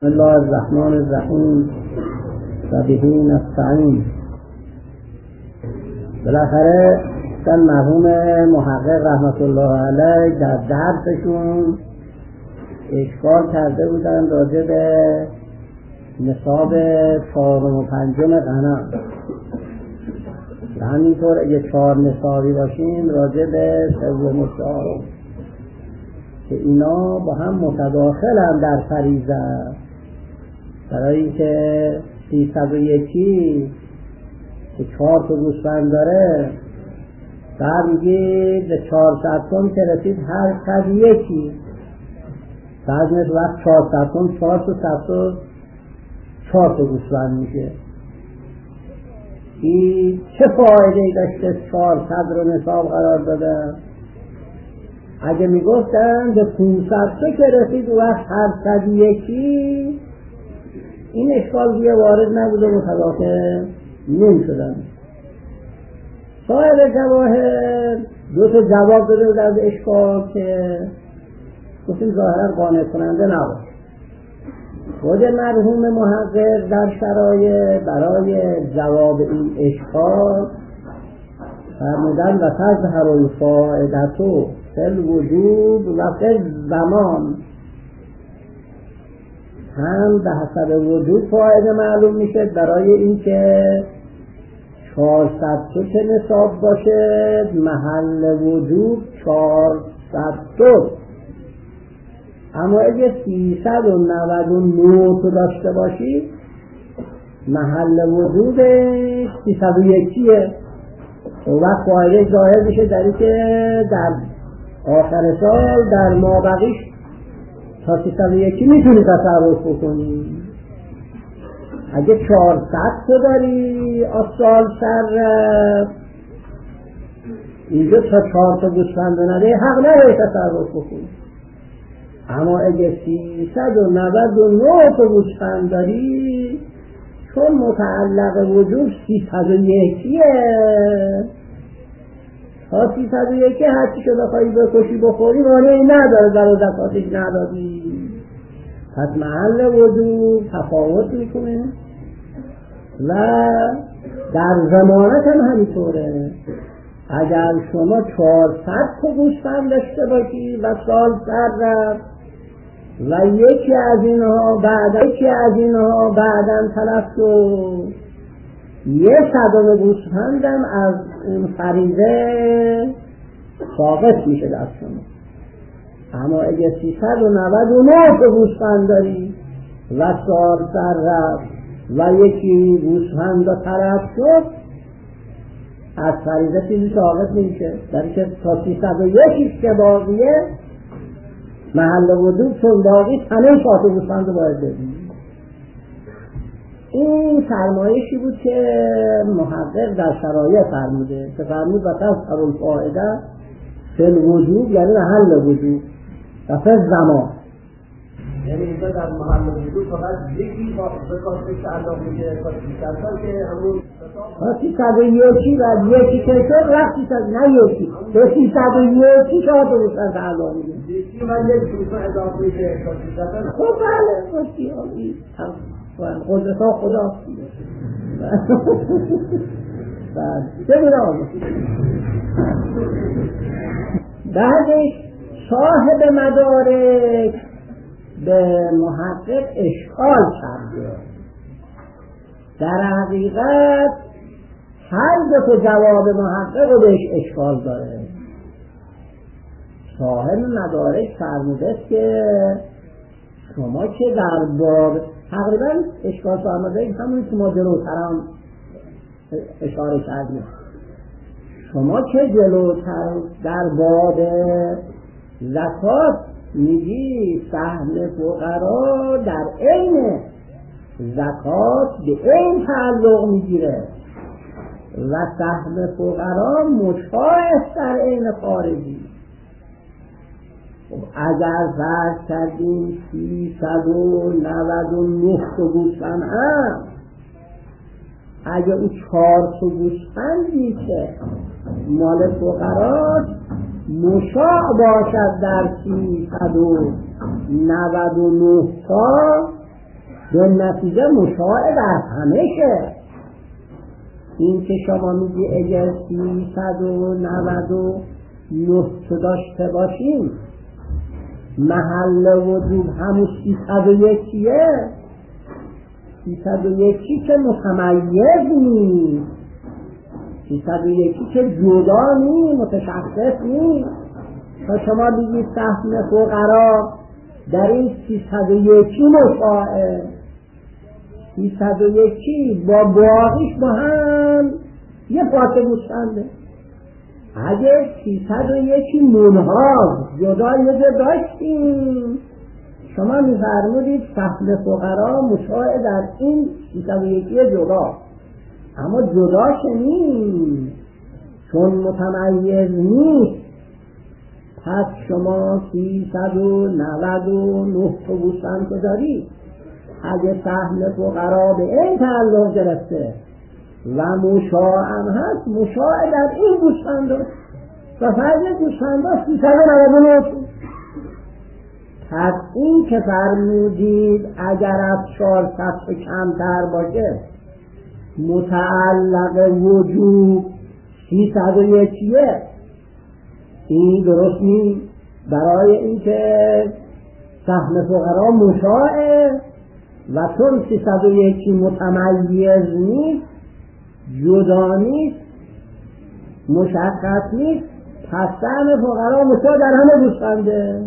بسم الله الرحمن الرحیم و به نستعین. بالاخره کن مرحوم محقق رحمت الله علیه در درسشون اشکال کرده بودن راجع به نصاب 4 و 5 غنم و همینطور اگه 4 نصابی باشیم راجع به 3 و 4 که اینا با هم متداخلن در فریضه. برای اینکه 301 که 4 تا گوسفند داره بعد میگه به 400 تن که رسید هر صد یکی بعد مثل وقت 400 تن 4 تا گوسفند میشه. این چه فایده‌ای داشته 400 رو نصاب قرار داده؟ اگه میگفتن به 500 که رسید وقت هر صد یکی این اشکال دیگه وارد نبوده متداخل نمی‌شدن. صاحب جواهر 2 تا جواب داده بود از اشکال که گفتیم ظاهرا قانع کننده نبود. خود مرحوم محقق در شرایط برای جواب این اشکال فرمودن و تظهر الفائدة فی الوجوب و فی الزمان، هم به حسب وجود فایده معلوم میشه برای اینکه 400 تا که نصاب باشه محل وجود 400 تا، اما اگه 399 تا داشته باشی محل وجود 301 و وقت فایده ظاهر میشه در اینکه در آخر سال در مابقیش تا 301 میتونی تصرف بکنی. اگه 400 تا داری از سال سر اینجا تا 4 تا گوسفند نداری حق نداری تصرف بکنی. اما اگه 399 تا گوسفند داری چون متعلق وجود 301 تا 301 هرچی که بخوایی بکشی بخوری مانعی نداره برای زکاتش ندادی. پس محل وجود تفاوت میکنه و در ضمانت هم همینطوره. اگر شما 400 تا گوسفند داشته باشی و سال سر رفت و یکی از اینها بعداً تلف شد 100 گوسفندم از اون فریضه ساقط میشه در شما. اما اگه 399 تا گوسفند داری و سال سر رفت و یکی گوسفند تلف شد از فریضه چیزی ساقط نمیشه، در که تا 301 که باقیه محل وجود چون باقی همه 4 تا گوسفند رو باید بدیم. این فرمایشی بود که محقق در شرایط فرموده که فرمود و تظهر الفائدة فی الوجوب یعنی محل وجود و فی الزمان، یعنی اینجا در محل وجود فقط یکی با بکاسته تعلق میشه تا 300 که همون تا 301 و یکی که شد رفت 300 نه یکی به 301 4 تا گوسفند تعلق میشه یکی و یک گوسفند اضافه میشه تا 300. خب بله بسیاری قدرت ها خدا چه بودم بعدش صاحب مدارک به محقق اشکال کرده. در حقیقت هر 2 تا جواب محقق رو بهش اشکال داره. صاحب مدارک فرموده که شما که در باب تقریبا اشکال فرموده همونی که ما جلوتر هم اشاره کردیم، شما که جلوتر در باب زکات میگی سهم فقرا در عین زکات به عین تعلق میگیره و سهم فقرا مشاهد در عین خارجی. اگر فرض کردیم 399 تا گوسفند هم اگه اون 4 تا گوسفندی که مال فقراست مشاع باشد در 399 تا به نتیجه مشاع در همشه. این که شما میگی اگر 399 داشته باشیم محل وجود همون 301ه. 301 که متمیز نیست، 301 که جدا نیست، متشخص نیست. تا شما بگید سهم فقرا در این 301 مشاعه، 301 با باقیش با هم یه پاته گوشتنده. اگه 301 منحاز جدا یه جا داشتیم، شما می‌فرمودید سهم فقرا مشاع در این 301 جدا، اما جداش نیست چون متمیز نیست. پس شما 399 تا گوسفند که دارید، اگه سهم فقرا به این تعلق گرفته و مشاع هم هست، مشاع در این گوسفند و فرض گوسفند 399. پس این که فرمودید اگر از 400 کمتر باشه متعلق وجود 301 این درست نیست. برای اینکه سهم فقرا مشاعه و چون 301 متمیز نیست، جدا نیست، مشخص نیست، پس سهم فقرا مشاع در همه گوسفنده.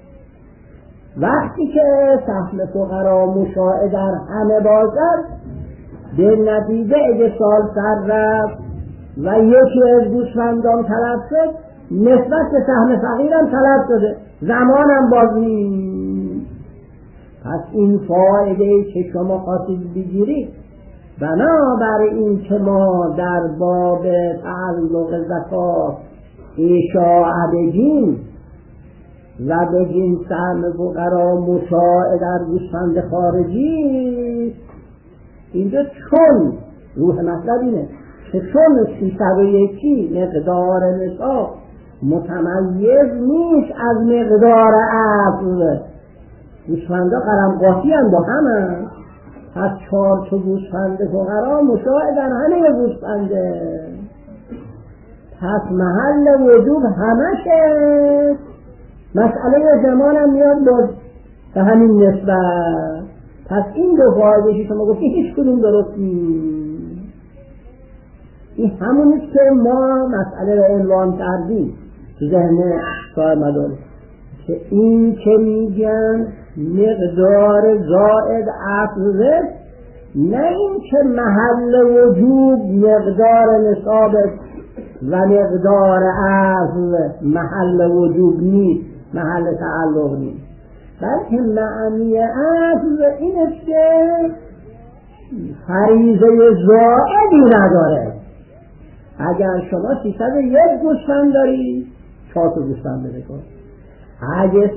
وقتی که سهم فقرا مشاع در همه باشد، به نتیجه اگه سال سر رفت و یکی از گوسفندان تلف شد، نسبت به سهم فقیرم تلف شده، زمانم باز نیست. پس این فایده که شما خواستید بگیرید، بنابراین که ما در باب تعلق زکات اشاعه بگیم و بگیم سهم فقرا مشاع در گوسفند خارجی، اینجا چون روح مطلب اینه که چون 301 مقدار نصاب متمیز نیست از مقدار اصل، گوسفندا قلمقاتی هم با هم هست، پس 4 تا گوسفند فقرا مشاع در همه گوسفنده. پس محل وجود همشه. مسئله زمان هم میاد باز به همین نسبت. پس این دو فایده شما گفتید هیچ کدوم درست نیست. این همونیست که ما مسئله رو عنوان کردیم تو ذهن صاحب مدارک، که این که میگن مقدار زائد اصل، نه این که محل وجود مقدار نصاب و مقدار اصل محل وجود نیست، محل تعلق نیست، بلکه معنی اصل این است که فریضه زائدی نداره. اگر شما 301 گوسفند داری 4 تا گوسفند بده کن، اگه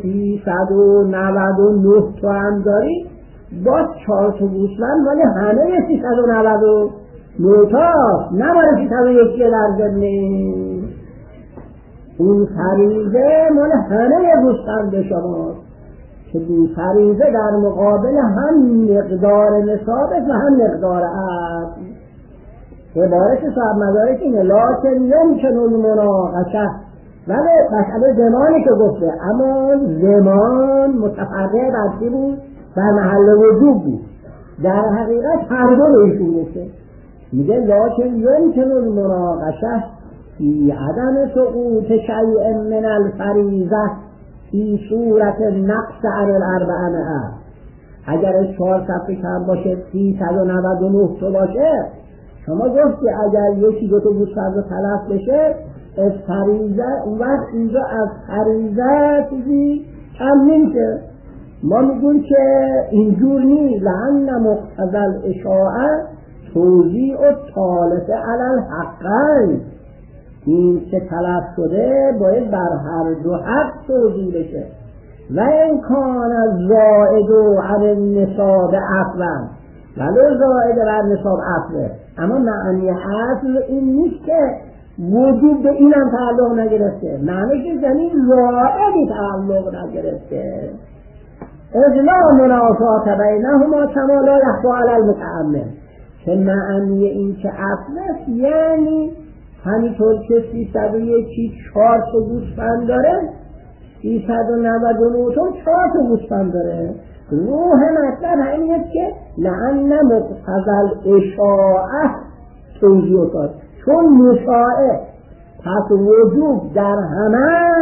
399 تا هم داری باز 4 تا گوسفند ولی همه 399 تا نباید 301 در ضمن. اون فریضه مال همه گوسفند شماست که این فریضه در مقابل هم مقدار نصابه و هم مقدار اصل. عبارت صاحب مدارک اینه لکن یمکن المناقشه، ولی مسئله زمانی که گفته، اما زمان متفرع برچی بود؟ در محل وجود بود. در حقیقت هر دو ایشون گفته، میگه لکن یمکن المناقشه فی عدم سقوط شیء من الفریضه فی صورت نقص عن الاربعمائه. اگر 4 صفحه کم باشه 399 تا باشه، شما گفتی اگر یکی 2 تا گوسفند رو تلف بشه از فریضه، اون وقت اینجا از فریضه چیزی کم نمیشه. ما میگون که اینجور نیست، لأن مقتضی الاشاعه توزیع الثالث علی الحقین، این که تلف شده باید بر هر دو حق توزیع بشه. و این کان زائد عن النصاب اصلا، ولو زائد بر نصاب اصله، اما معنی اصل این نیست که وجود به اینم تعلق نگرفته، معنی که زمین زائدی تعلق نگرفته. اجلا منافات بینهما کما لا یخفی علی المتأمل، که معنی این که اصلش یعنی همینطور که 301 4 تا گوسفند داره، 399 تا 4 تا گوسفند داره. روح مطلب همین است که لأن مقتضی الاشاعه توضیح داد، چون مشاعه پس وجوب در همه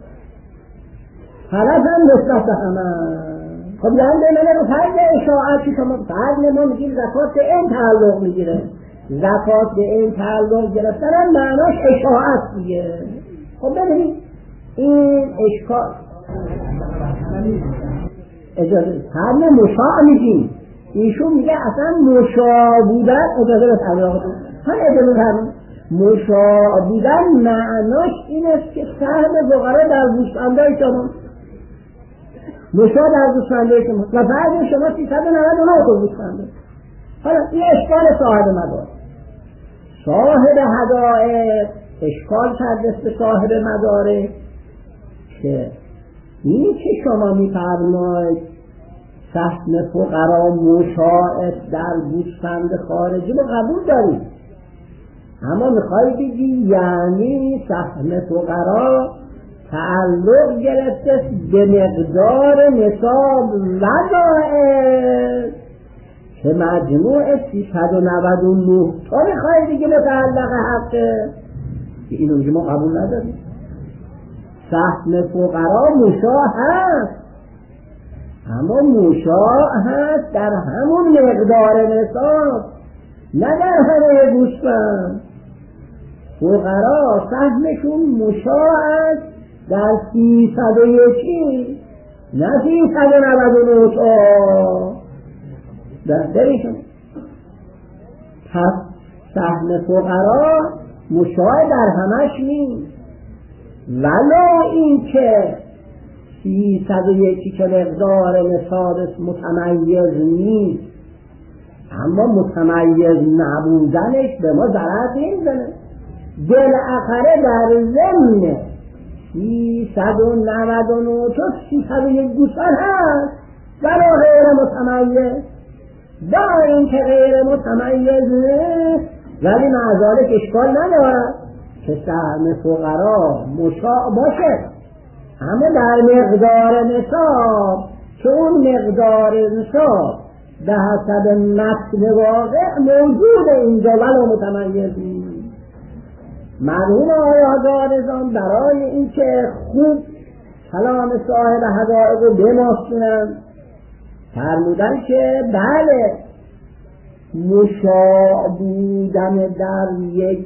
حالت هم نسبت همه. خب یعنی بینه رو فرض اشاعه که شما فرض ما میگیم زکات به این تعلق میگیره، زکات به این تعلق گرفتن هم معناش اشاعت دیگه. خب ببینید این اشکال اجازه فرم مشاع میگیم، ایشون میگه اصلا مشاع بودن، اجازه به تعلقتون هم اجازه فرم مشاع بودن معناش این است که سهم فقرا در گوسفندای شما، مشاع در گوسفندای شما و بعد شما 399 تا گوسفنده. حالا این اشکال صاحب مدار، صاحب حدائق اشکال کرده به صاحب مداره که این که شما میفرمایید سهم فقرا مشاع در گوسفند خارجی رو قبول دارید، اما میخوای بگی یعنی سهم فقرا تعلق گرفته به مقدار نصاب وضائع که مجموع 399 تا میخوای بگی متعلق حقه، که اینو میگه ما قبول نداریم. سهم فقرا مشاع هست، اما مشاع هست در همون مقدار نصاب، نه در همه گوسفند. فقرا سهمشون مشاع است در 301 نه 399 تا درشون. پس سهم فقرا مشاع در همش نیست، ولو این که 301 که مقدار نصاب متمیز نیست، اما متمیز نبودنش به ما ضرر نمیزنه. بالاخره در ضمن 399 تا 301 گوسفند هست ولو غیر متمیز، با این که غیر متمیز نیست ولی معذالک اشکال ندارد که سهم فقرا مشاع باشه، اما در مقدار نصاب، که اون مقدار نصاب به حسب متن واقع موجود اینجا ولو متمیز نیست. مرحوم آقای حاجی نظام برای اینکه خوب کلام صاحب حقایق رو بماسونن فرمودن که بله مشاع بودن در یک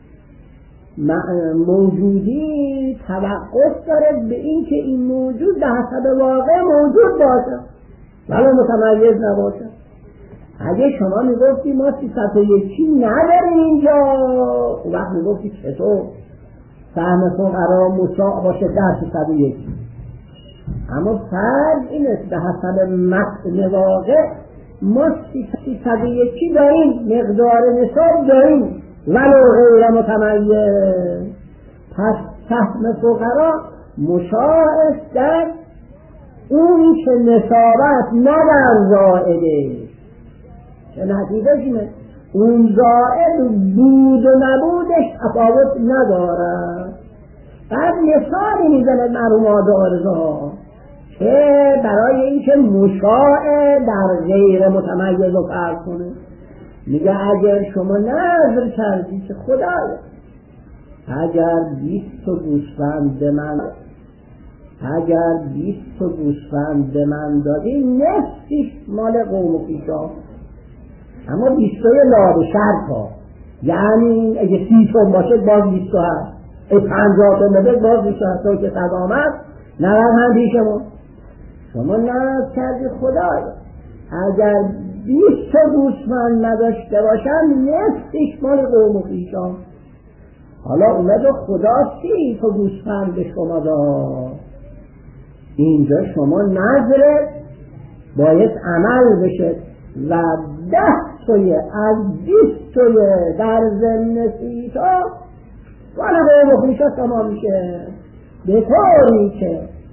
موجودی توقف داره به این که این موجود به حسب واقع موجود باشه ولی متمیز نباشه. اگه شما میگفتی ما 301 نداریم اینجا، اون وقت میگفتی چطور سهم فقرا مشاع باشه در 301، اما فرض این است به حسب متن واقع ما 301 داریم، مقدار نصاب داریم ولو غیر متمیز، پس سهم فقرا مشاع است در اون که نصابت نه در زائده، که نتیجه اینه اون زائد بود و نبودش تفاوت نداره. بعد مثالی میزنه مرحوم آدارزا که برای اینکه مشاع در غیر متمیز رو فرض کنه، میگه اگر شما نظر کردی که خدایا اگر 20 تا گوسفند به من، اگر 20 تا گوسفند به من دادی نصفش مال قوم و پیشا، اما 20 تای لابه شرط ها، یعنی اگه 30 تا باشه باز 20 تا هست، 50 تا بده باز 20 تا که صد آمد 90 هم پیشمون. شما نظر کردی خدایا اگر 20 تا گوسفند نداشته باشن نصفش مال قوم و پیشا، حالا اومد خدا 30 تا گوسفند به شما داد، اینجا شما نظرت باید عمل بشه و 10 تای از 20 تای در ضمن 30 تا مال قوم و پیشا تمام میشه، به طوری که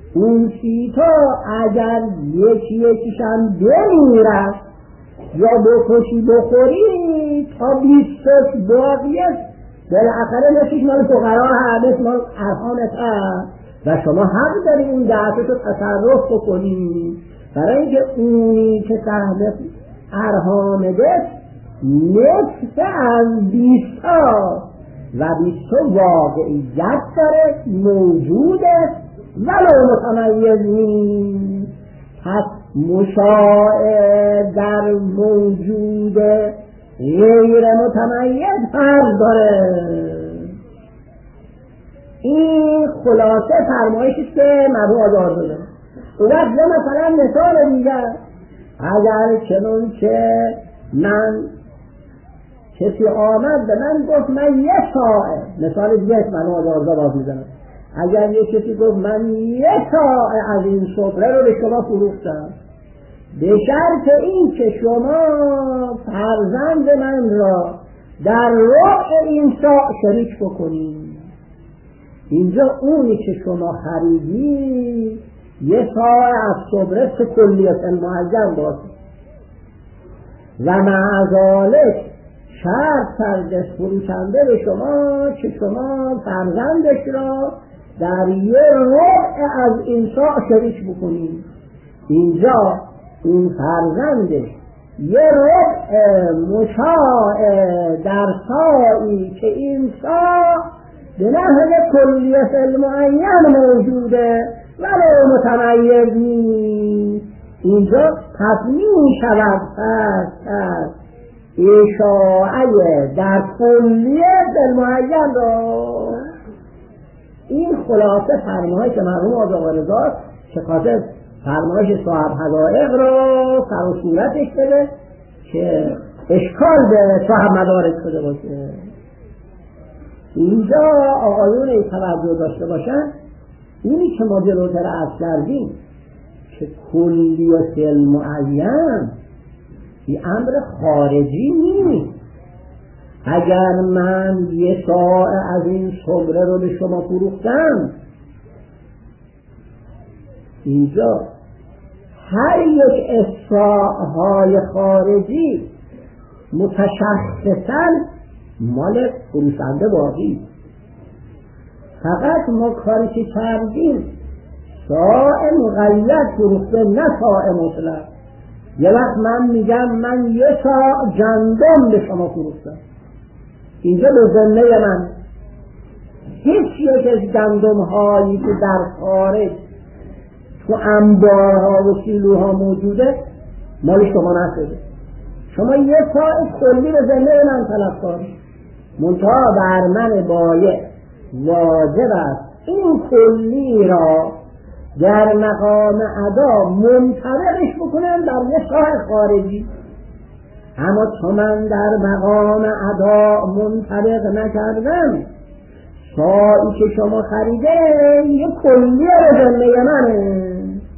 اون 30 اگر یکیشم بمیرد یا بکشی بخوری تا 20 باقیه بالاخره نشیش مال فقرا هست، مال ارحامت هست و شما حق داری اون 10 رو تصرف بکنی، برای اینکه اونی که سهم ارحامده نصف از 20 و 20 واقعیت داره، موجوده ولو متمیز نیست. پس مشاعر در موجود غیر متمیز فرق داره. این خلاصه فرمایشی که مرحوم آزادزاده. اون وقت مثلا مثال دیگر، اگر چنون که من کسی آمد به من گفت من 1 ساعه، مثال دیگه مرحوم آزادزاده باز میزنم، اگر یک کسی گفت من 1 ساعه از این سفره رو به شما فروختم به شرط این که شما فرزند من را در ربع این ساعه شریک بکنید، اینجا اونی که شما خریدی 1 ساعه از سفره که کلیت معین باشه و مع ذالک شرط کرده فروشنده به شما که شما فرزندش را در 1 ربع از این ساعه شریک بکنید. اینجا این فرزندش 1 ربع مشاع در ساعی که این ساع به نحو کلیت المعین موجوده ولو متمیز نیست. اینجا پس می شود پس اشاعه در کلیت المعین را. این خلاصه فرمایش که مرحوم آقا رضا که خاطر فرمایش صاحب حقایق را سر و صورتش بده که اشکال به صاحب مدارک شده باشه. اینجا آقایون توجه داشته باشن، اینی که ما جلوتر عرض کردیم که کلیت المعین این امر خارجی نیست. اگر من 1 ساعه از این سفره رو به شما فروختم، اینجا هر یک اصلاح‌های خارجی متشخصاً مال فروشنده باقی. فقط ما کاری که کردیم ساعه مقید فروخته، نه ساعه مطلق. یه وقت من میگم من 1 ساعه گندم به شما فروختم، اینجا به ذمه من هیچ یک از گندم هایی که در خارج تو انبارها و سیلوها موجوده مال شما نشده. شما 1 ساعه کلی به ذمه من طلب کنید، منتها بر من بایع واجب است این کلی را در مقام ادا منطبقش بکنم در 1 ساعه خارجی. اما چون من در مقام ادا منطبق نکردم، ساعی که شما خریده یه کلی رو ذمه منه.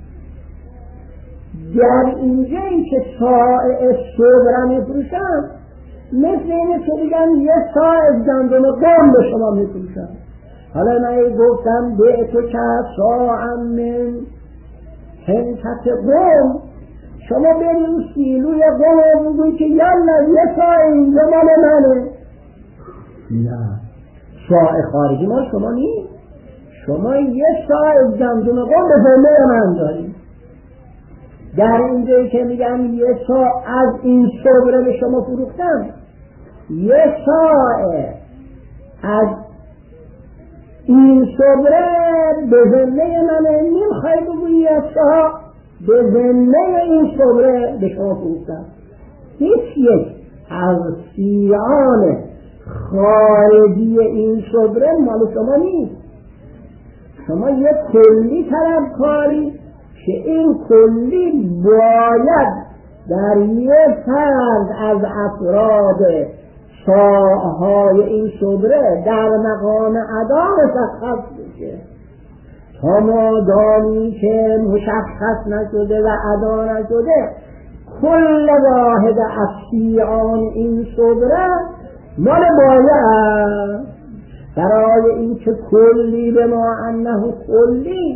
در اینجایی که ساعه صبح میفروشم مثل اینه که بگم 1 ساعه گندم قوم به شما میفروشم. حالا من گفتم به تو که ساعه من حنطت قوم، شما بریم سیلوی قوم بگوی که یالا 1 ساعه اینجا مال منه. نه، ساعه خارجی مال شما نیست. شما 1 ساعه گندم قوم به ذمه من دارید. در اینجایی که میگم 1 ساعه از این سفره به شما فروختم، 1 ساعه از این سفره به ذمه منه. نمیخوای بگویی 1 ساعه به ذمه این سفره به شما فروختم. هیچ یک از سیان خارجی این سفره مال شما نیست. شما یک کلی طلبکاری که این کلی باید در 1 فرد از افراد ساعهای این سفره در مقام ادا مشخص بشه. تا مادامی که مشخص نشده و ادا نشده، کل واحد از سیان این سفره مال بایع. برای این که کلی به ما انه کلی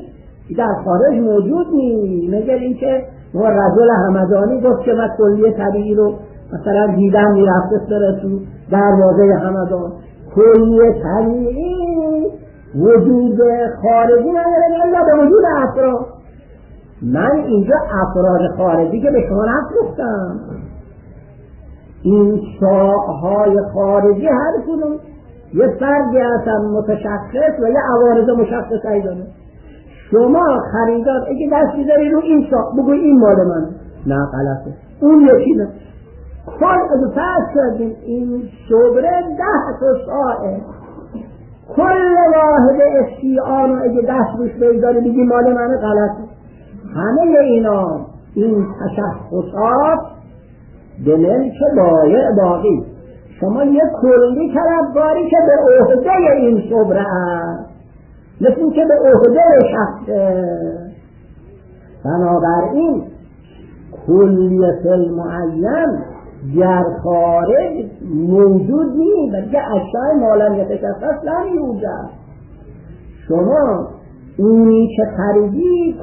در خارج موجود نیست. مگر اینکه ما رجل همدانی گفت که من کلیه طبیعی رو مثلا دیدم میرفته سر تو دروازه همدان. کلیه طبیعی وجود خارجی نداره الا به وجود افراد. من اینجا افراد خارجی که به شما نفرختم، این شاهای خارجی هر کدوم یه فردی هستن متشخص و یه عوارض مشخص ایدانه. شما خریدار اگه دست بیداری رو این شاه بگوی این مال من، نه غلطه، اون یکی نه. کل فرض کردیم این شبره 10 تا شاهه، کل واحد اشیاء رو اگه دست روش بیداری بگی مال من، غلطه. همه اینا این تشخصات به ملک بایع باقی. شما یک کلی طلبکاری که به عهده این شبره است، مثل که به عهده شخصه. بنابراین کلیت المعین در خارج موجود نیست، بلکه اشیاء مالن یتشخص لا یوجد. شما اونی که خریدی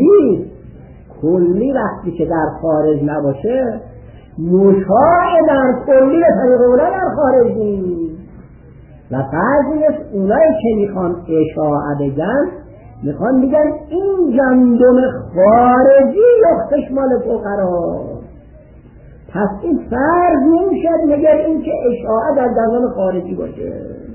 کلی وقتی که در خارج نباشه مشاع در کلی به طریق اولا در خارج نیست. و فرضیش اونایی که میخوان اشاعه بگن میخوان بگن این گندم خارجی یختش مال فقرا. پس این فرض نمیشد مگر اینکه اشاعه در گندم خارجی باشه.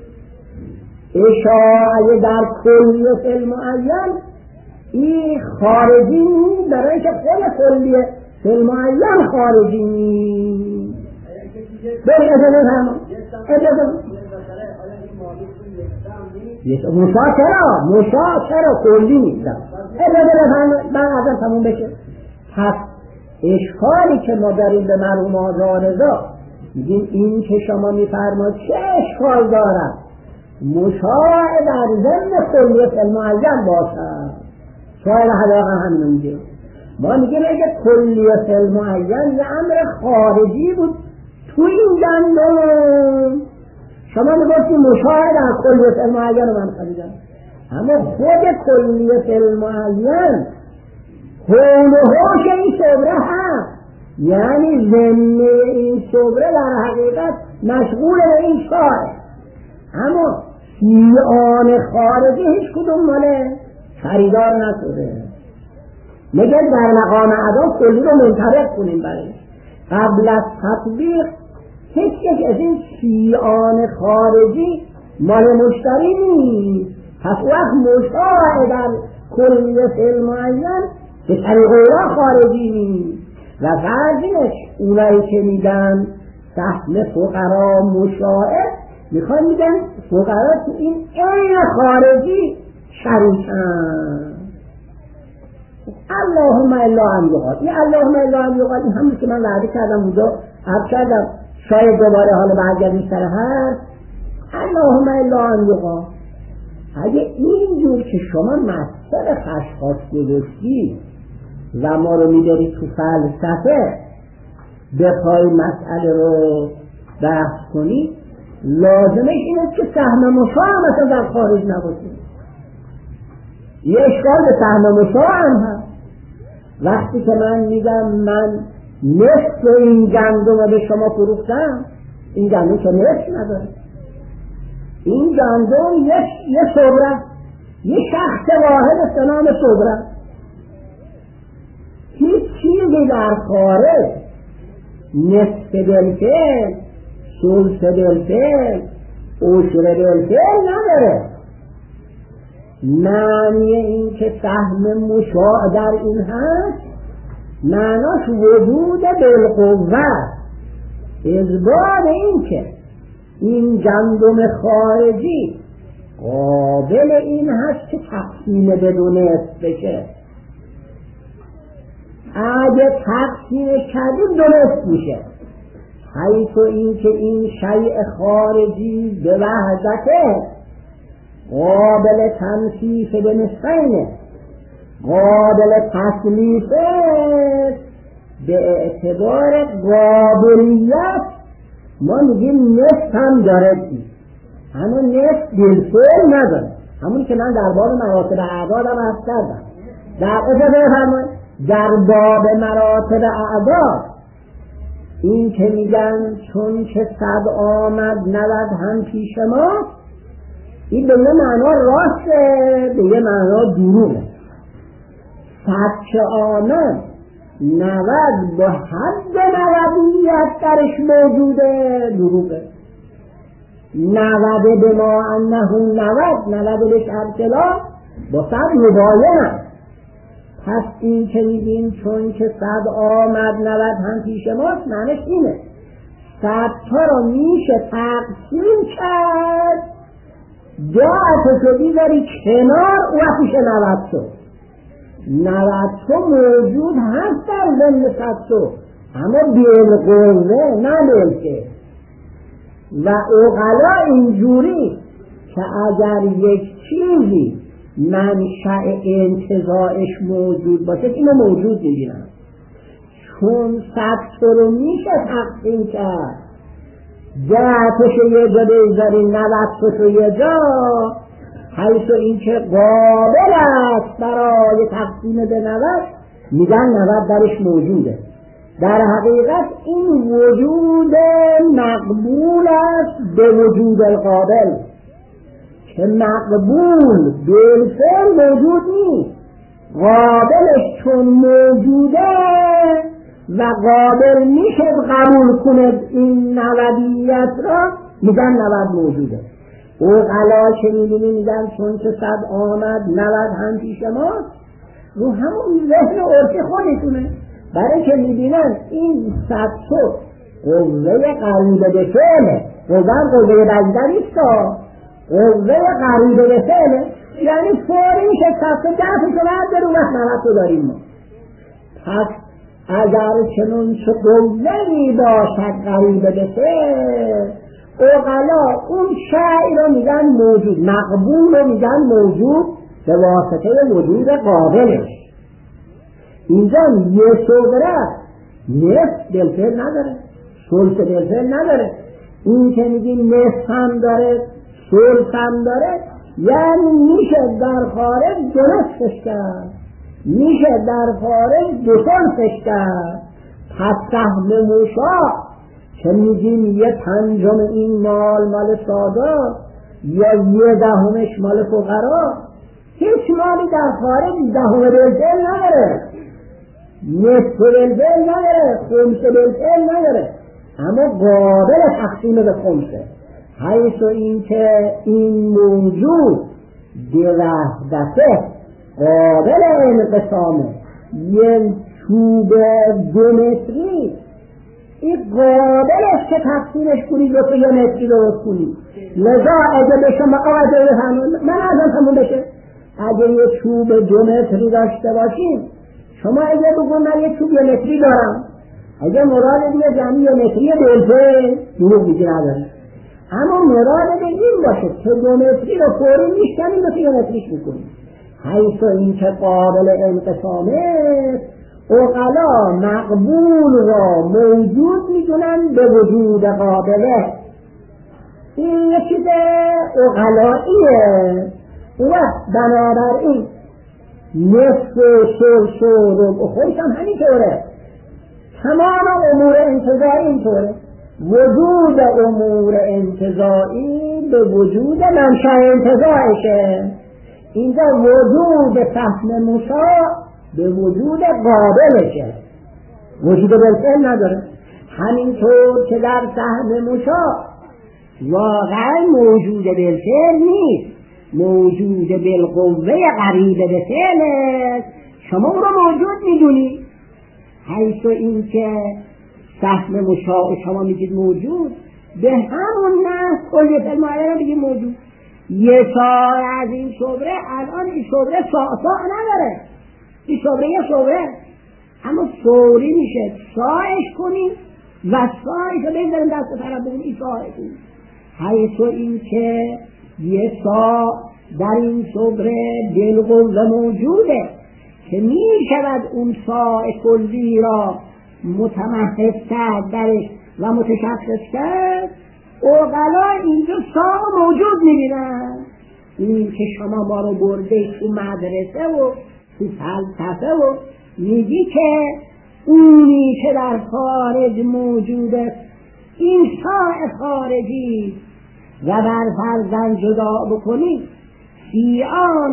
اشاعه در کلیت المعین این خارجی نیست، برای که خود کلیت المعین خارجی نیست. بری اجازه هم مشاع چرا کلی نیست. اجازه من ازم تموم بشه. پس اشکالی که ما داریم به مرحوم آقا رضا میگیم این که شما میفرماد چه اشکال دارد مشاع در ضمن کلیت المعین باشد. شاید حداقل همینو میگه. ما میگیم اگه کلیت المعین یه امر خارجی بود تو این گندم، شما میگوشی مشاع در کلیت المعین من خریدم، اما خود کلیت المعین حول و حوش این شبره هست، یعنی ضمن این شبره در حقیقت مشغول به این شاه، اما شیعان خارجی هیچ کدوم ماله خریدار نشده. مگر در مقام ادا کلی رو منطبق کنیم برای قبل از تطبیق هیچ یک از این شیعان خارجی مال مشتری نیست. پس وقت مشاع در کلیت المعین به طریق اولا خارجی نیست. و فرضیش اونایی که میگن سهم فقرا مشاعه میخوان میگن فقرا تو این عین خارجی شریکن. اللهم الا ان یقال، این اللهم الا ان یقال این همون که من وعده کردم اونجا عرض کردم، شاید دوباره حالا برگردیم سر هست. اللهم الا ان یقال اگه اینجور که شما مصدر خشخاص گذاشتی و ما رو میداری تو فلسفه بخوای مسئله رو بحث کنی، لازمش اینه که سهم مشاع مثلا در خارج نباشه. یه اشکال به سهم مشاع هم هست. وقتی که من میگم من نصف این گندم رو به شما فروختم، این گندم که نصف نداره، این گندم یه صبره، یه شخص واحد به نام صبره. هیچ چیزی در خارج نصف بالفعل، ثلث بالفعل، عشر بالفعل نداره. معنی این که سهم مشاع در این هست معناش وجود بالقوه، اثبات این که این گندم خارجی قابل این هست که تقسیم بدون نصف بشه. اگه تقسیمش کردیم دو نصف میشه، حیث این که این شیء خارجی به وحدته قابل تنصیف به نصفینه، قابل تسلیفه به اعتبار قابلیت. ما میگیم نصف هم داره چی، همون نصف بالفعل نداره، همون که من در باب مراتب اعداد هم عرض کردم. در اجازه بفرمایید در باب مراتب اعداد این که میگن چون که 100 آمد 90 هم پیش ما، این به یه معنا راسته، به یه معنا دروغه. 100 که آمد 90 با حد نودیت درش موجوده، دروغه. 90 به ما انه 90 بهش ابتلا با 100 مباینه. پس این که میگیم چون که 100 آمد 90 هم پیش ماست، معنیش اینه 100 تا رو میشه تقسیم کرد، 10 تا بیاری کنار و پیش 90 تا 90 تا موجود هست در ضمن 100 تا، اما بالقوه نه بلکه. و عقلا اینجوری که اگر یک چیزی منشأ انتزاعش موجود باشه اینو موجود میگیرن، چون 100 تا رو میشه تقسیم کرد، 10 تاشو یه جا بذاری 90 تاشو یه جا، حیث این که قابل است برای تقسیم به 90 میگن 90 درش موجوده. در حقیقت این وجود مقبول است به وجود القابل، که مقبول بالفعل موجود نیست، قابلش چون موجوده و قابل میشه قبول کنه این نودیت را، میگن 90 موجوده. عقلا که میگن چون که 100 آمد 90 هم پیش ماست، رو همون ذهن عرفی خودشونه، برای که میبینن این 100 تا قوه قریبه به فعله، قوه بجده نیست، قوه قریبه به فعله، یعنی فوری میشه 100 تا 10 تا بعد برو وقت 90 تا داریم ما. پس اگر چنون چه قوهی باشد قریبه به فعل، عقلا اون شیء رو میگن موجود، مقبول رو میگن موجود به واسطه وجود قابلش. اینجا یه صغره نصف بالفعل نداره، ثلث بالفعل نداره. این که میگیم نصف هم داره ثلث هم داره، یعنی میشه در خارج 2 نصفش کرد، میشه در خارج 2 ثلثش کرد. پس سهم موشا که میگیم 1/5 این مال سادا یا 1/10 مال فقرا، هیچ مالی در خارج 10 بالفعل نداره، نصف بالفعل نداره، خمس بالفعل نداره، اما قابل تقسیم به خمسه. حیث این که این موجود به وحدته قابل انقسامه. یه چوب 2 متری این قابلش که تقسیمش کنی 2 تا 1 متری درست کنی. لذا اگه به شما قاعده بفهمون من ازم همون بشه، اگه یه چوب 2 متری داشته باشیم، شما اگه بگو من یه چوب 1 متری دارم، اگه مراد دیگه جمعی 1 متری بالفعل دروغ میگه نداره، اما مراد به این باشه که 2 متری رو فوری میشکنیم 2 تا 1 متریش میکنیم. حیث این که قابل انقسامه، عقلا مقبول را موجود میدونن به وجود قابله. این یه چیز عقلاییه. و بنابراین نصف و ثلث و ربع خودش هم همینطوره، تمام امور انتزاعی اینطوره. وجود امور انتزاعی به وجود منشأ انتزاعشه. اینجا وجود فهم مشاع به وجود قابلشه، وجود بالفعل نداره. همینطور که در فهم مشاع واقعا موجود بالفعل نیست، موجود بالقوه قریبه به فعل است، شما اون رو موجود میدونی. حیث این که فهم مشاع شما میگید موجود، به همون نه کل فعل معین رو بگید موجود. یه سال از این شبره، الان این شبره ساعت نداره، این شبره یه شبره، اما فوری میشه ساعش کنیم و ساعش رو بگذاریم دست طرف بگیم این ساعه کنیم. حیث این که یه ساع در این شبره بالقوه موجوده که می شود اون ساع کلی را متمحض کرد درش و متشخص کرد. عقلا اینجا ساع موجود میبینن. این که شما ما رو برده تو مدرسه و تو فلسفه و میگی که اونی که در خارج موجوده این شاء خارجی و بر فرزن جدا بکنی سیان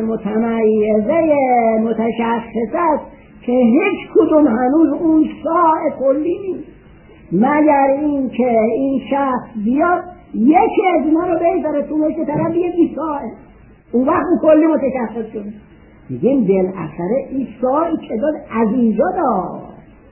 متمیزه متشخص است که هیچ کدوم هنوز اون شاء کلی نیست، مگر این که این شخص بیاد یکی از اینا رو بذاره تو مشت طرف یکی شاء، اون وقت اون کلی متشخص شده. میگیم بالاخره این شاعی که داد از اینجا داد،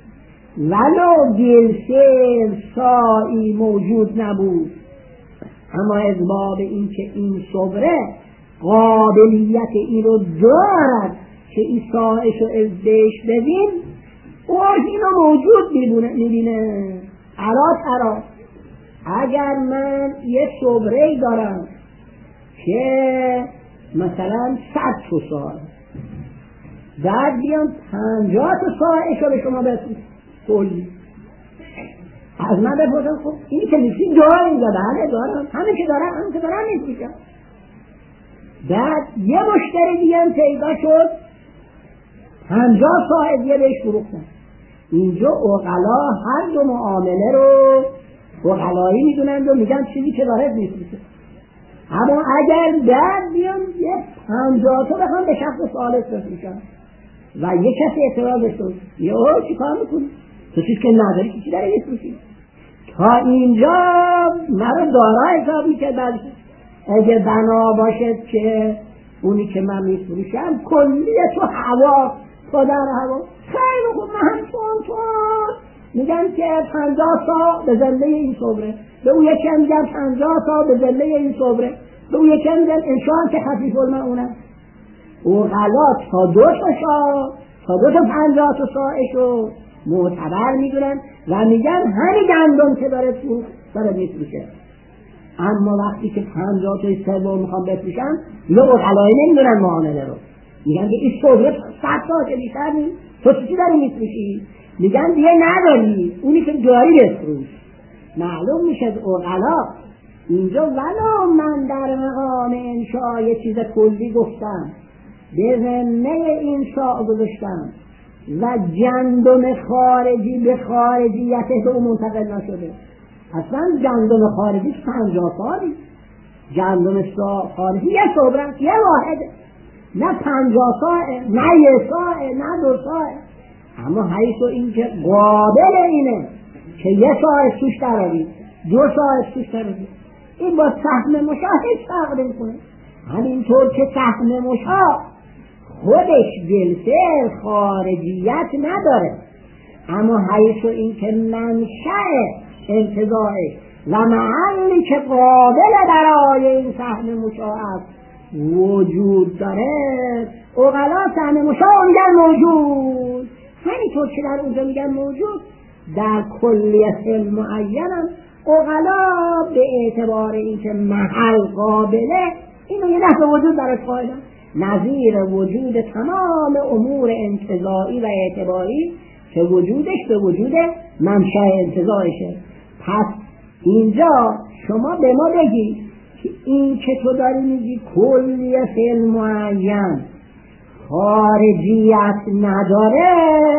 ولو گلسر شاعی موجود نبود، اما از باب این که این صبره قابلیت این رو دارد که این شاعش رو ازدهش بدیم او این رو موجود میبینه. علا اگر من یه صبره دارم که مثلا 100 تا سال، بعد بیام 50 تا ساعتش رو به شما بسید کلی از من بپرسم خب اینی که میشی دارم؟ بله دارم، همه که دارم میشم. بعد یه مشتری دیگه هم پیدا شد 50 ساعت دیگه بهش فروختن. اینجا عقلا هر دو معامله رو عقلایی میدونند و میگن چیزی که داره میفروشه. اما اگر بعد بیان یه 50 تا بخوام به شخص ثالث بفروشن و یه کسی اعتراض شد، یهو چیکار میکنی؟ تو چیز که نداری چی داره میفروشی؟ تا اینجا مرا دارا حساب میکرد. اگه بنا باشد که اونی که من میفروشم کلیه تو هوا، تو در هوا، خیلی خوب من هم چون میگم که 50 تا به زله این صبره، به اون یکی هم میگم 50 تا به زله این صبره، به اون یکی هم میگم انشان که خفیف المعونه. او غلط تا 2 تا 50 تا ساعشو معتبر میدونن و میگن همین گندم که داره میفروشه. اما وقتی که 50 تا سوم میخوام بفروشن یه عقلایی نمیدونن معامله رو، میگن که این صبره 100 تا بیشتر نیست، تو چی داری میفروشی؟ میگن دیگه نداری، اونی که داری بفروش. معلوم میشه عقلا اینجا ولو من در مقام انشاء یه چیز کلی گفتم، به ذمه انشاء گذاشتم و گندم خارجی به خارجیت او منتقل نشده. اصلا گندم خارجی 50 سالی، گندم خارجی یه صبره، یه واحده، نه 50 ساعه، نه 1 ساعه، نه 2 ساعه. اما حیث این که قابل اینه که 1 ساعت توش درارید، 2 ساعت توش درارید، این با سهم مشاه هیچ فرق نمی‌کنه. همینطور که سهم مشاه خودش جلسه خارجیت نداره، اما حیث این که منشأ انتزاعش و محلی که قابل برای این سهم مشاه وجود داره، عقلا سهم مشاه میگن موجود. همینطور که در اونجا میگن موجود، در کلیت معینم عقلا به اعتبار اینکه محل قابله اینو یه دفعه وجود برش قائلن، نظیر وجود تمام امور انتزاعی و اعتباری که وجودش به وجود منشأ انتزاعشه. پس اینجا شما به ما بگی که این که تو داری میگی کلیت معین خارجیت نداره،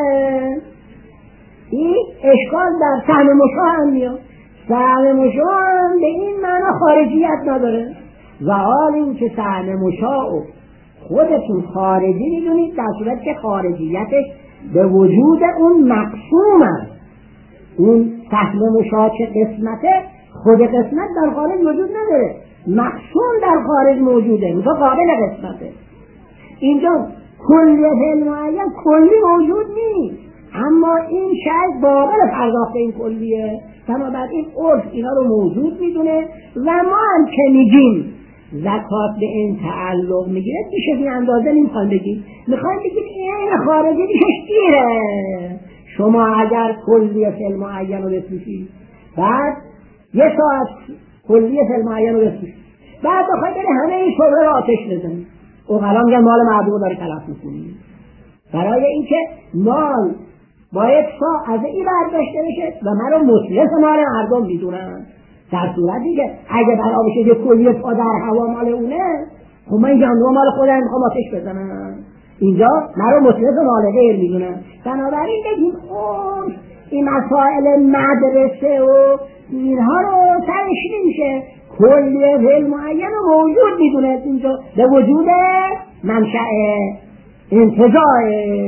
این اشکال در سهم مشاه هم میاد. سهم مشاه هم به این معنی خارجیت نداره و حال این که سهم مشاه خودتون خارجی میدونید در صورت که خارجیتش به وجود اون مقسوم است. اون سهم مشاه که قسمته، خود قسمت در خارج وجود نداره، مقسوم در خارج موجوده، مثلا قابل قسمته. اینجا کلیت معین کلی موجود نیست، اما این شاید قابل پرداخت این کلیه، بنابراین عرف اینا رو موجود میدونه و ما هم که میگیم زکات به این تعلق میگیره میشه این اندازه نمیخوایم بگیم، میخوایم بگیم این خارجی میشش گیره. شما اگر کلیت معین رو بفروشید، بعد 1 ساعت کلیت معین رو بفروشید، بعد بخواید همه این شبه رو آتش بزنید، عقلا میگن مال مردم رو داری تلف میکنید. برای اینکه مال باید از این برداشته بشه و من رو مصلح مال مردم میدونن، در صورتی که اگه بنا بشه یه کلیه پا در هوا مال اونه، خب من گندم مال خودم میخوام آتش بزنم. اینجا مرا مطلق مال غیر میدونن. بنابراین بگیم این مسائل مدرسه و اینها رو سرش نمیشه کلیه فعل معین رو موجود میدونه اینجا به وجود منشأ انتزاع.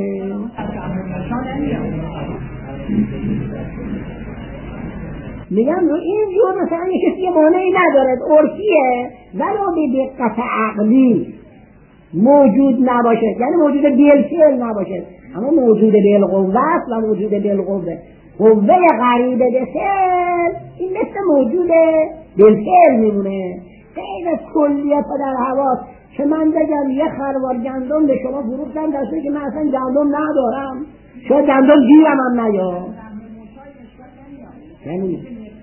میگم اینجور مثلا یه کسی مانعی ندارد عرفیه ولو به دقت عقلی موجود نباشه، یعنی موجود بالفعل نباشه، اما موجود بالقوه است و موجود بالقوه قوه قریبه به فعل این مثل موجود بالفعل میمونه. غیر از کلیت و در حواس که من بگم یه خروار گندم به شما فروختم در صورتی که من اصلا گندم ندارم، شاید گندم گیرم هم نیاد، یعنی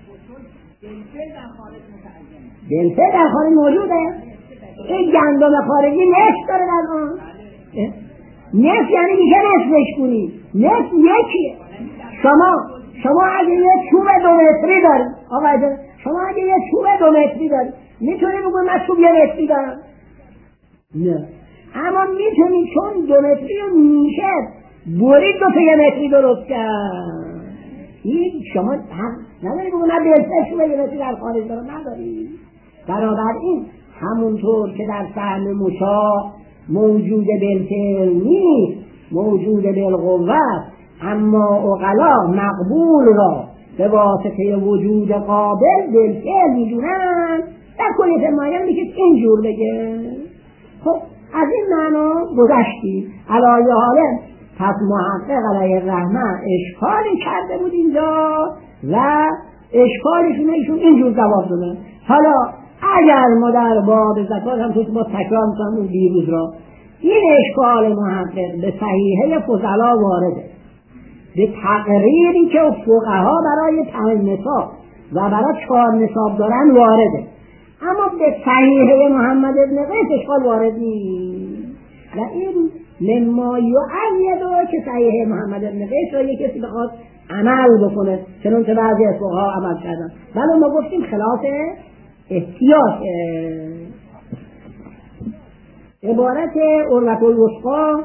بالفعل در خارج موجوده. این گندم خارجی نصف داره در آن، نصف یعنی میشه نصفش کنی، نصف یکیه. شما اگه یه چوب 2 متری داری آقا، شما اگه یه چوب 2 متری داری میتونی بگوی من چوب 1 متری دارم؟ نه، اما میتونی چون 2 متری رو میشه برید 2 تا 1 متری درست کرد. این شما نداری بگوی من بلسه چوب 1 متری در خارج دارم، نداری. بنابراین همونطور که در سهم مشاع موجود بالفعل نیست، موجود بالقوه، اما عقلا مقبول را به واسطه وجود قابل بالفعل میدونن. در کلیت معین میشه اینجور بگه. خب از این معنا گذشتی. علایه حاله پس محقق علیه الرحمه اشکالی کرده بود اینجا و اشکالشون ایشون اینجور جواب دادن. حالا اگر ما در باب زکات هم توی با تکرار میکنم اون دیروز را، این اشکال محقق به صحیحه فضلا وارده، به تقریری که فقها برای 5 نصاب و برای 4 نصاب دارن وارده، اما به صحیحه محمد ابن قیس اشکال وارد نیست. و این مما یعیده که صحیحه محمد ابن قیس را یک کسی بخواد عمل بکنه چنون که بعضی از فقها عمل کردن، ولی ما گفتیم خلاف احتیاط. عبارت عروة الوثقی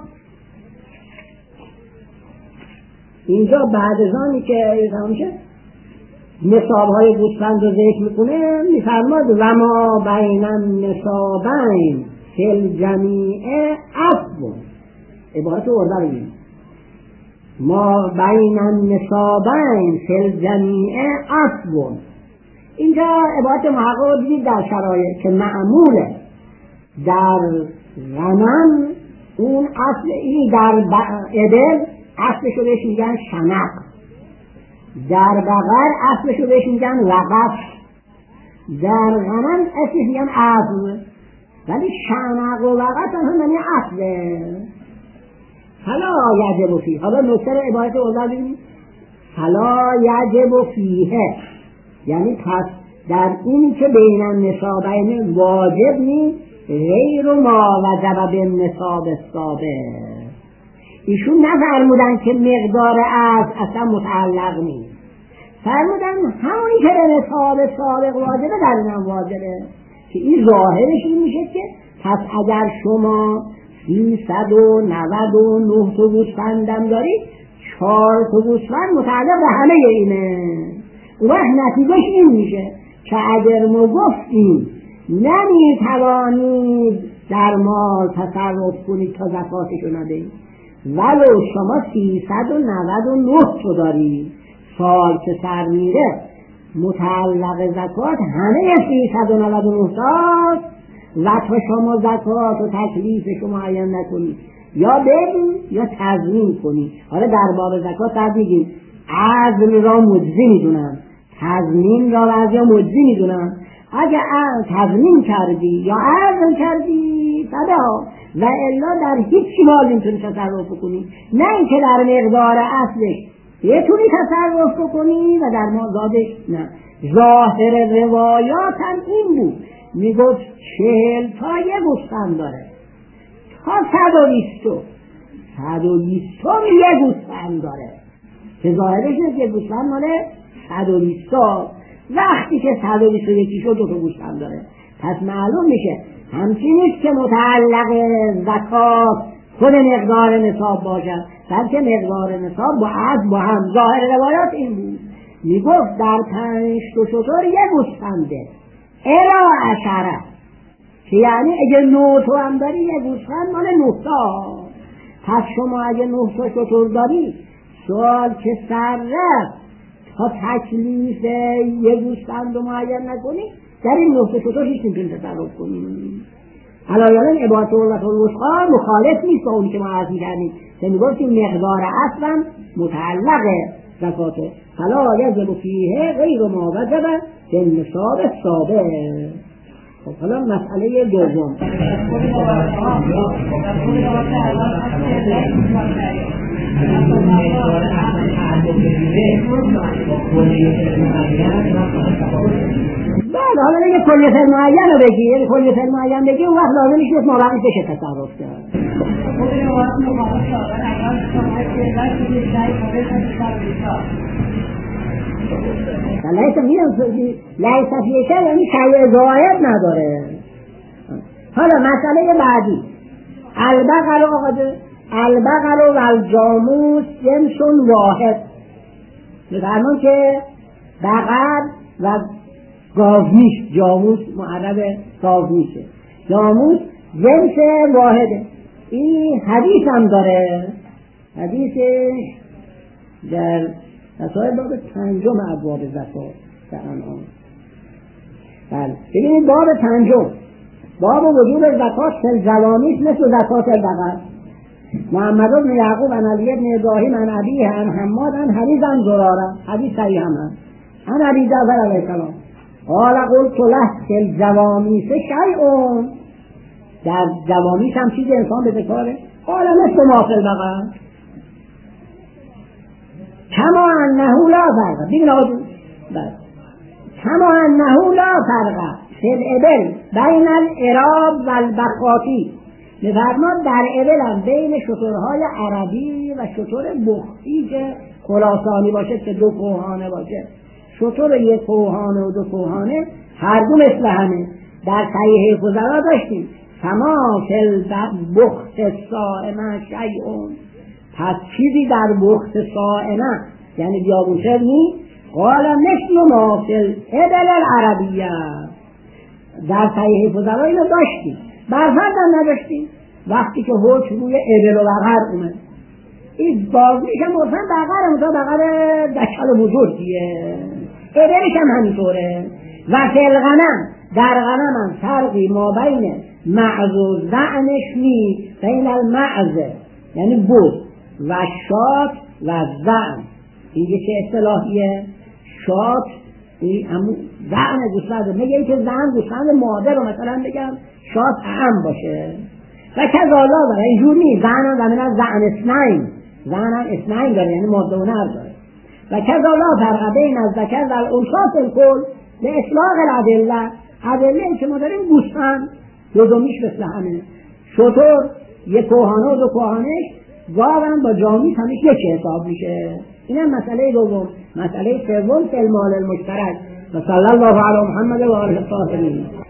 اینجا بعد از آنی که میشه نصاب‌های گوسفند رو ذکر میکنه میفرماد و ما بین النصابین فی الجمیع عفو. عبارت عروة رو بگیم ما بین النصابین فی الجمیع عفو. اینجا عبارت محقق رو دیدید در شرایط که معموله در غنم اون اصل این در ابل اصلشو بهش میگن شنق، در بقر اصلشو بهش میگن وقف، در غنم اصلش میگن عظم، ولی شنق و وقف هم یعنی اصله. حالا یجب فیه، حالا نکته عبارت اولا ببینید، حالا یجب فیه یعنی پس در اینی که بین النصابین واجب نیست غیر ما وجب بالنصاب السابق. ایشون نفرمودن که مقدار از اصلا متعلق نیست، فرمودن همونی که به نصاب سابق واجبه در اینم واجبه، که این ظاهرش این میشه که پس اگر شما 399 تا گوسفندم دارید 4 تا گوسفند متعلق به همه اینه. اون وقت نتیجهش این میشه که اگر ما گفتیم نمیتوانید در مال تصرف کنید تا زکاتشو ندهید، ولو شما 399 تا دارید، سال که سر میره متعلق زکات همه 399 تاست و تا شما زکات و تکلیفشو معین نکنید یا بدید یا تضمین کنید. حالا در باب زکات در دیگیم عزم را مجزی میدونم، تضمین را بعضی مجزی میدونم. اگه تضمین کردی یا عزم کردی صدا و الا در هیچ مال نمیتونی تصرف کنی، نه اینکه در مقدار اصلش یتونی تصرف کنی و در مازادش نه. ظاهر روایات هم این بود، میگفت 40 تا یه گوسفند داره تا 120 تا یه گوسفند داره، که ظاهرش نیست یه گوسفند ماله 120 تا، وقتی که 121 شد 2 تا گوسفند داره، پس معلوم میشه همچین نیست که متعلق زکات خود مقدار نصاب باشد، بلکه مقدار نصاب با هم ظاهر روایات این بود. میگفت در 5 شتر یک گوسفنده الی 10، که یعنی اگه 9 تا هم داری یک گوسفند مال 9 تا. پس شما اگه 9 تا شتر داری، سوال که سر رفت تا تکلیف یک گوسفند رو معین نکنی، در این 9 تا شتر هیچ نمیتونی تصرف کنی. علایالن عبارت دولت الوسقا مخالف نیست با اون که ما عرض می‌کردیم که میگفتیم مقدار اصلا متعلق زکاته، فلا یجب فیه غیر ما وجب بالنصاب السابق. خب حالا مسئله دوم، بعد حالا دیگه کلیت معین رو بگی، کلیت معین بگی اون وقت لازم نیست ما بقیه بشه تصرف کرد. لیس فیه شیء یعنی شیء زائد نداره. حالا مسئله بعدی، البقر و الجاموس جنس واحد. بفرمان که بقر و گاومیش، جاموس معرب گاومیشه، جاموس جنس واحده. این حدیث هم داره، حدیثش در مسائل باب 5 ابواب زکات در انعام. بله ببینید باب 5 باب وجوب زکات فی الجواميس مثل زکات البقر. محمد بن یعقوب عن علی بن ابراهیم عن ابیه عن حماد عن حریز عن زراره، حدیث صحیح هم هست، عن ابی جعفر علیه السلام قال قلت له فی الجواميس شیء، در جوامیس هم چیز انسان به کاره، قال مثل ما فی البقر کما انه لا فرق. ببین آقا کما انه لا فرق فی الابل بین العراب و البخاتی. می‌فرماد در ابل هم بین شترهای عربی و شتر بختی که خراسانی باشه که 2 کوهانه باشه، شتر 1 کوهانه و 2 کوهانه هر دو مثل همه. در صحیح فضلا داشتیم کما فی البخت صائمه شیء، پس چیزی در بخت صائمه یعنی بیابوشه نیست. قال مثل ما فی الابل العربیه. در صحیح فضلا اینو داشتیم، برفرد هم نداشتیم. وقتی که حکم روی ابل و بقر اومد، این باز میشن مثلا بقر هم تا بقر دکل و بزرگیه، ابلش هم همینطوره. و فی الغنم، در غنم هم فرقی ما بین معز و زعنش نیست، بین المعز یعنی بود و شات و زعن. اینجا چه اصطلاحیه؟ شات همون زعن گوسفند، میگه این که زعن گوسفند مادر رو مثلا بگم شات اعم باشه. و کذالا داره اینجور نیست، زعن هم زمین زعن اثنین، زعن هم اثنین داره یعنی ماده و نر داره. و کذالا فرق بین الذکر و الانثی الکل به اطلاق الادله. ادله که ما داریم گوسفند دومیش مثل همه، شتر 1 کوهانه و 2 کوهانش، گاو با جامیس همیش 1 حساب میشه. این هم مسئله دوم. مسئله سوم فی المال المشترک. و صلی الله علی محمد و آله الطاهرین.